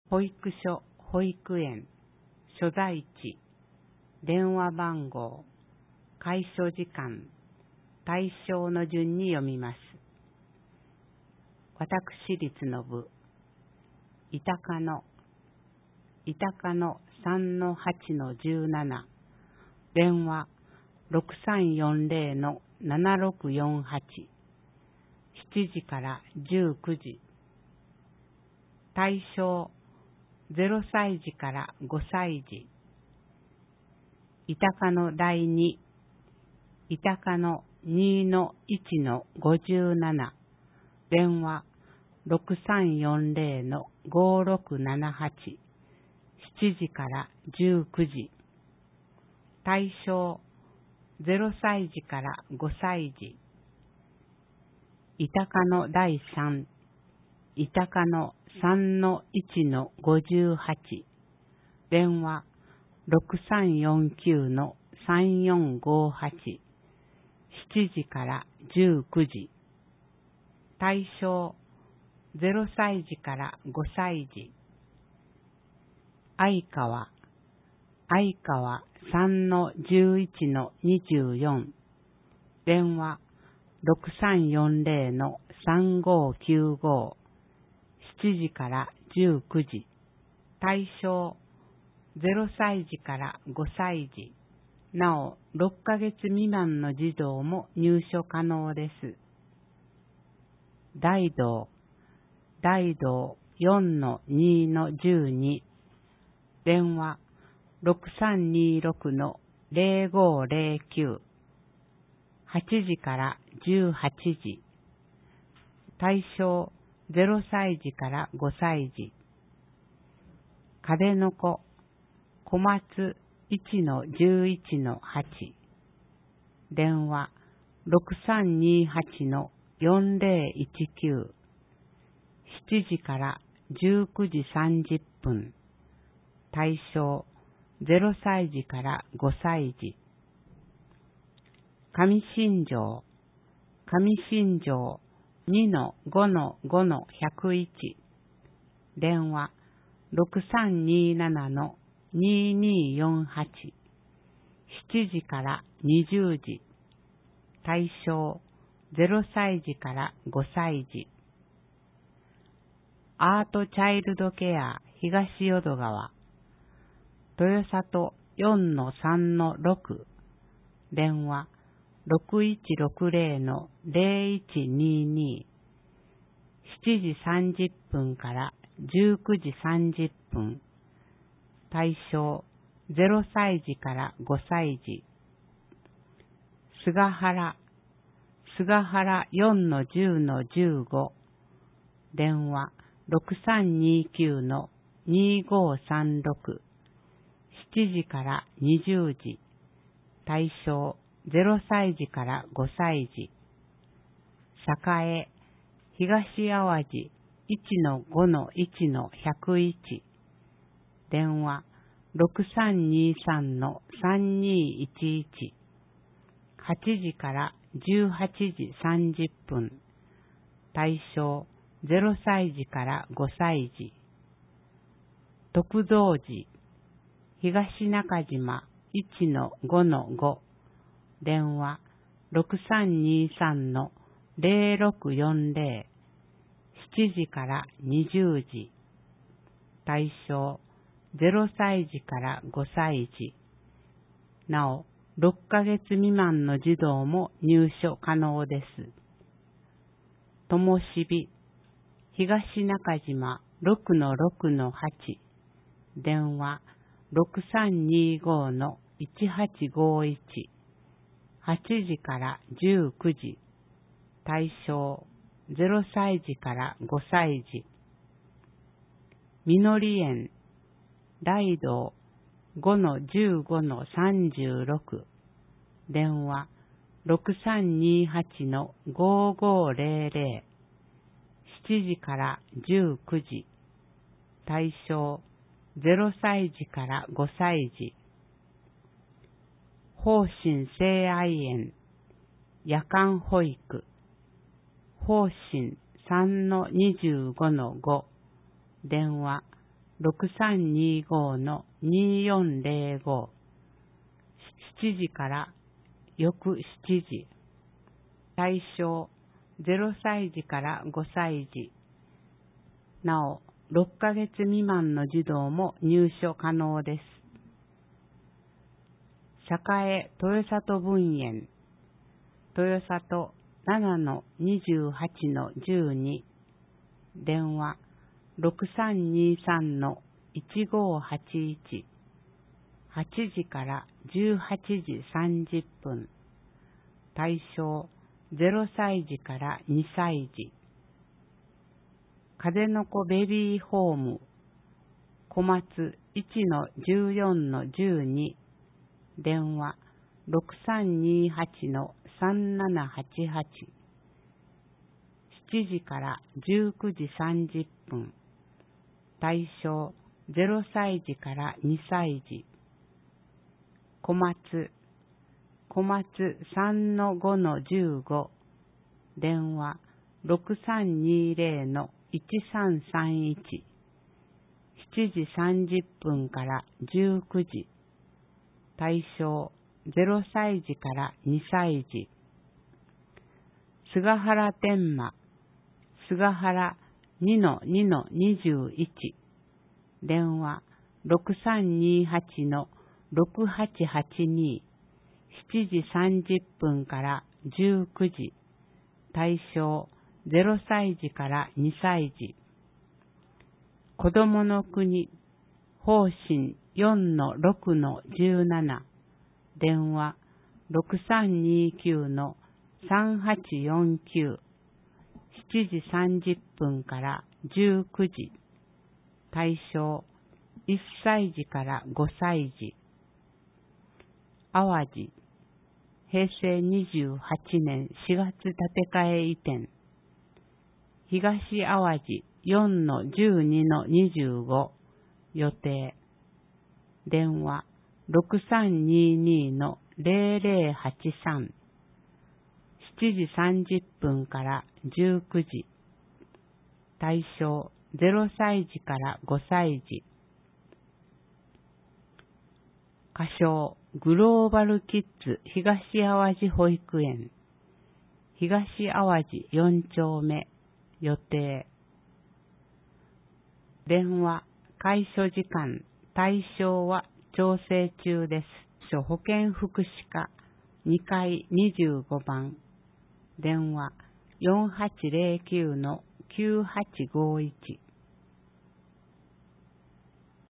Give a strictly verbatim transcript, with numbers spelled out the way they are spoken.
保育所、保育園、所在地、電話番号、開所時間、対象の順に読みます。私立の部、いたかの、いたかの さんのはちのじゅうなな、電話ろくさんよんゼロのななろくよんはち、しちじからじゅうくじ、対象ゼロさいじからごさいじ、いたかのだいに、いたかのにのいちのごじゅうなな、電話ろくさんよんゼロのごろくななはち、しちじからじゅうくじ、対象ゼロさいじからごさいじ、いたかのだいさん、いたかのさんのいちのごじゅうはち、電話ろくさんよんきゅうのさんよんごはち、しちじからじゅうくじ、対象ゼロさいじからごさいじ、相川、相川さんのじゅういちのにじゅうよん、電話ろくさんよんゼロのさんごきゅうご、しちじからじゅうくじ、対象ゼロさいじからごさいじ、なおろっかげつ未満の児童も入所可能です。大道、大道よんのにのじゅうに、電話ろくさんにろくのゼロごゼロきゅう、はちじからじゅうはちじ、対象ゼロさいじからごさいじ、風の子、小松いちのじゅういちのはち、電話ろくさんにはちのよんゼロいちきゅう、しちじからじゅうくじさんじゅっぷん、対象ゼロさいじからごさいじ、上新庄、上新庄にのごのごのひゃくいち、電話ろくさんにななのにによんはち、しちじからにじゅうじ、対象ゼロさいじからごさいじ、アートチャイルドケア東淀川、豊里よんのさんのろく、電話ろくいちろくゼロのゼロいちにに、しちじさんじゅっぷんからじゅうくじさんじゅっぷん、対象ゼロさいじからごさいじ、菅原、菅原よんのじゅうのじゅうご、電話ろくさんにきゅうのにごさんろく、しちじからにじゅうじ、対象ゼロさいじからごさいじ、栄、東淡路いちのごのいちのひゃくいち、電話ろくさんにさんのさんにいちいち、はちじからじゅうはちじさんじゅっぷん、対象ゼロさいじからごさいじ、徳道寺東中島いちのごのご、電話ろくさんにさんのゼロろくよんゼロ、しちじからにじゅうじ、対象ゼロさいじからごさいじ、なおろっかげつ未満の児童も入所可能です。ともしび東中島ろくのろくのはち、電話ろくさんにごのいちはちごいち、はちじからじゅうくじ、対象ゼロさいじからごさいじ、みのり園大道ごのじゅうごのさんじゅうろく、電話ろくさんにはちのごごゼロゼロ、しちじからじゅうくじ、対象ゼロさいじからごさいじ、法神聖愛園夜間保育、法神さんのにじゅうごのご、電話ろくさんにごのによんぜろご、しちじから翌しちじ、対象ゼロさいじからごさいじ、なおろっかげつ未満の児童も入所可能です。栄豊里分園、豊里ななのにじゅうはちのじゅうに、電話ろくさんにさんのいちごはちいち、はちじからじゅうはちじさんじゅっぷん、対象ゼロさいじからにさいじ、風の子ベビーホーム、小松いちのじゅうよんのじゅうに、電話ろくさんにはちのさんななはちはち、しちじからじゅうくじさんじゅっぷん、対象ゼロさいじからにさいじ、小松、小松さんのごのじゅうご、電話ろくさんにぜろのいちさんさんいち、しちじさんじゅっぷんからじゅうくじ、対象ゼロさいじからにさいじ、菅原天満、菅原にのにのにじゅういち、電話ろくさんにはちのろくはちはちに、しちじさんじゅっぷんからじゅうくじ、対象ゼロさいじからにさいじ、子どもの国、方針よんのろくのじゅうなな、電話ろくさんにきゅうのさんはちよんきゅう、しちじさんじゅっぷんからじゅうくじ、対象いっさいじからごさいじ、淡路、へいせいにじゅうはちねんしがつ建て替え移転、東淡路よんのじゅうにのにじゅうご、予定、電話ろくさんににのぜろぜろはちさん、しちじさんじゅっぷんからじゅうくじ、対象ゼロさいじからごさいじ、仮称グローバルキッズ東淡路保育園、東淡路よんちょうめ、予定、電話開所時間、対象は調整中です。保健福祉課にかいにじゅうごばん、電話よんはちぜろきゅうのきゅうはちごいち。